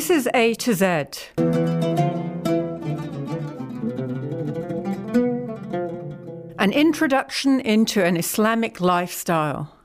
This is A to Z. An introduction into an Islamic lifestyle.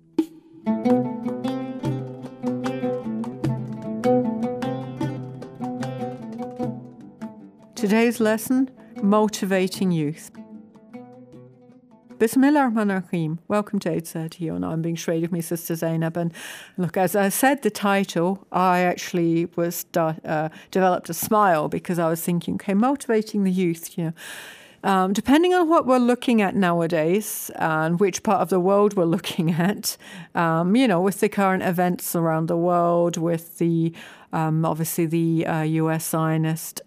Today's lesson, motivating youth. Bismillah ar-Rahman ar-Rahim. Welcome to A to Z here, and I'm being shared with my sister Zainab. And look, as I said the title, I actually developed a smile because I was thinking, okay, motivating the youth, depending on what we're looking at nowadays and which part of the world we're looking at, with the current events around the world, with the obviously the U.S. Zionist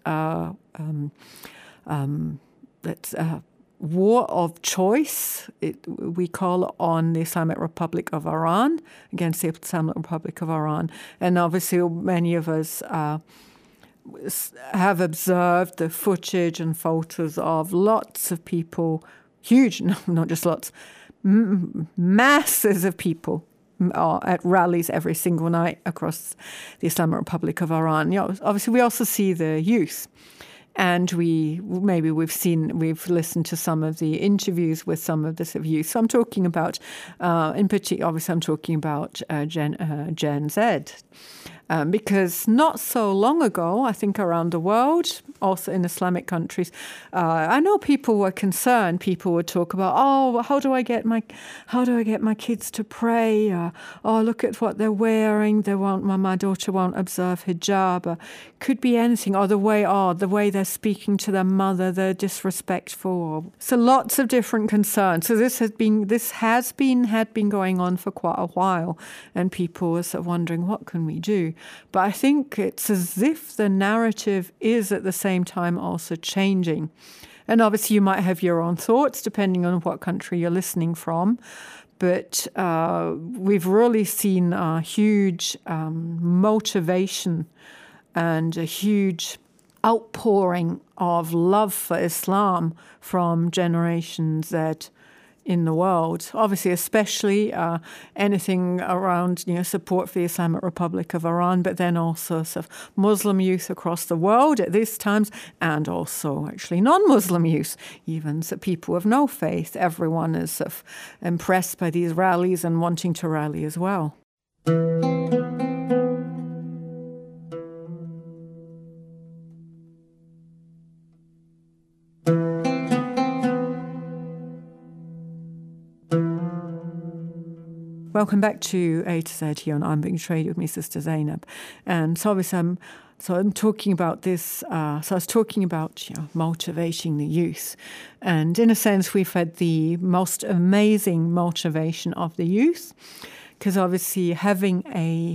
war of choice, we call on the Islamic Republic of Iran, against the Islamic Republic of Iran. And obviously many of us have observed the footage and photos of lots of people, huge, no, not just lots, masses of people at rallies every single night across the Islamic Republic of Iran. Obviously we also see the youth. And we've listened to some of the interviews with some of the youth. So I'm talking about, in particular, obviously I'm talking about Gen Z. Because not so long ago, I think around the world, also in Islamic countries, I know people were concerned. People would talk about, how do I get my kids to pray? Look at what they're wearing. My daughter won't observe hijab. Could be anything. Or the way they're speaking to their mother, they're disrespectful. So lots of different concerns. So this had been going on for quite a while, and people were sort of wondering, what can we do? But I think it's as if the narrative is at the same time also changing. And obviously you might have your own thoughts depending on what country you're listening from. But we've really seen a huge motivation and a huge outpouring of love for Islam from Generation Z in the world. Obviously, especially anything around support for the Islamic Republic of Iran, but then also sort of Muslim youth across the world at these times, and also actually non-Muslim youth, even so people of no faith. Everyone is sort of impressed by these rallies and wanting to rally as well. Welcome back to A to Z here, and I'm being traded with my sister Zainab. And so obviously I'm talking about this, so I was talking about motivating the youth. And in a sense, we've had the most amazing motivation of the youth, because obviously having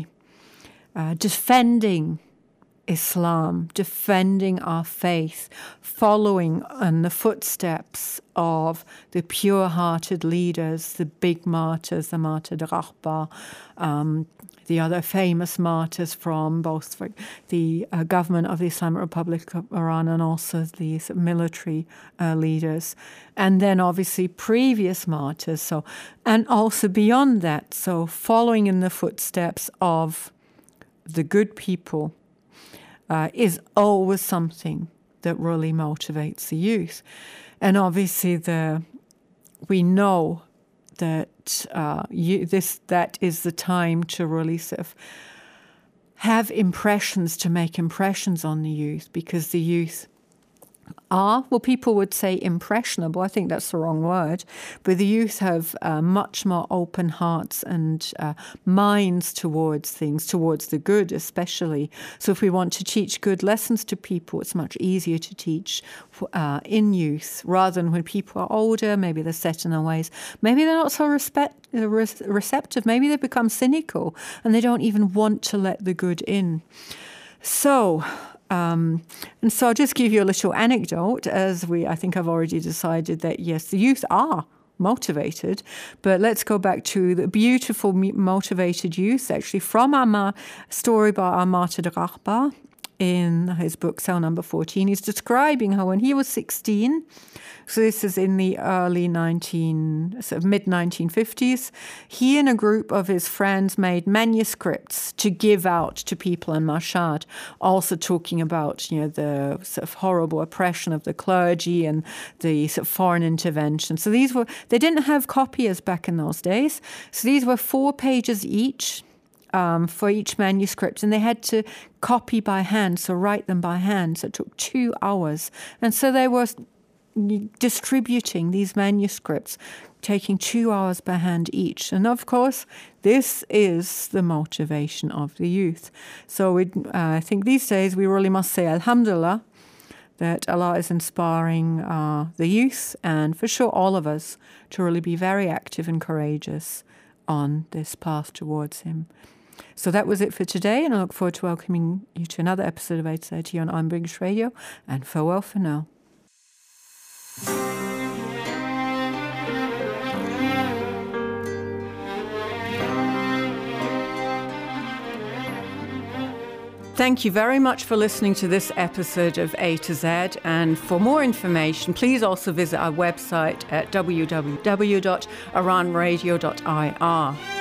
defending Islam, defending our faith, following in the footsteps of the pure-hearted leaders, the big martyrs, the Martyr de Rahba, the other famous martyrs from both the government of the Islamic Republic of Iran and also the military leaders, and then obviously previous martyrs. So, and also beyond that, so following in the footsteps of the good people is always something that really motivates the youth. And obviously we know that that is the time to really sort of have impressions, to make impressions on the youth, because the youth are, people would say impressionable. I think that's the wrong word. But the youth have much more open hearts and minds towards things, towards the good especially. So if we want to teach good lessons to people, it's much easier to teach in youth rather than when people are older. Maybe they're set in their ways. Maybe they're not so receptive. Maybe they become cynical and they don't even want to let the good in. So and so I'll just give you a little anecdote, I think I've already decided that, yes, the youth are motivated, but let's go back to the beautiful motivated youth, actually, from our story by our Martyr de Rahba, in his book, Cell Number 14. He's describing how when he was 16, so this is in the mid-1950s, he and a group of his friends made manuscripts to give out to people in Mashhad, also talking about, the sort of horrible oppression of the clergy and the sort of foreign intervention. So they didn't have copiers back in those days. So these were 4 pages each. For each manuscript, and they had to copy by hand, so write them by hand. So it took 2 hours. And so they were distributing these manuscripts, taking 2 hours by hand each. And of course, this is the motivation of the youth. So I think these days we really must say Alhamdulillah, that Allah is inspiring the youth, and for sure all of us, to really be very active and courageous on this path towards Him. So that was it for today, and I look forward to welcoming you to another episode of A to Z here on I'm British Radio, and farewell for now. Thank you very much for listening to this episode of A to Z, and for more information, please also visit our website at www.iranradio.ir.